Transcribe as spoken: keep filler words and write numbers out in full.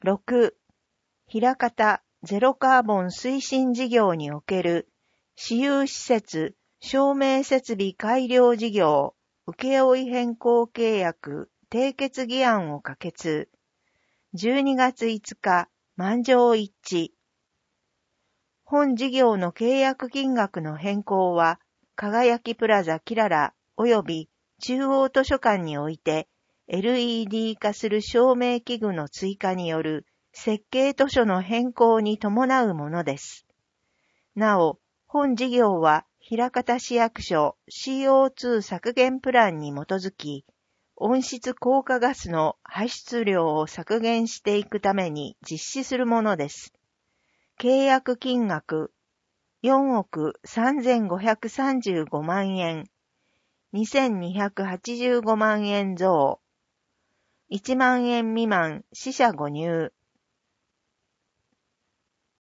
ろく、枚方ゼロカーボン推進事業における私有施設照明設備改良事業請負変更契約締結議案を可決。じゅうにがついつか満場一致。本事業の契約金額の変更は、輝きプラザキララ及び中央図書館において エルイーディー 化する照明器具の追加による設計図書の変更に伴うものです。なお、本事業は枚方市役所 シーオーツー 削減プランに基づき、温室効果ガスの排出量を削減していくために実施するものです。契約金額よんおくさんぜんごひゃくさんじゅうごまんえん、にせんにひゃくはちじゅうごまんえん増、いちまんえん未満四捨五入、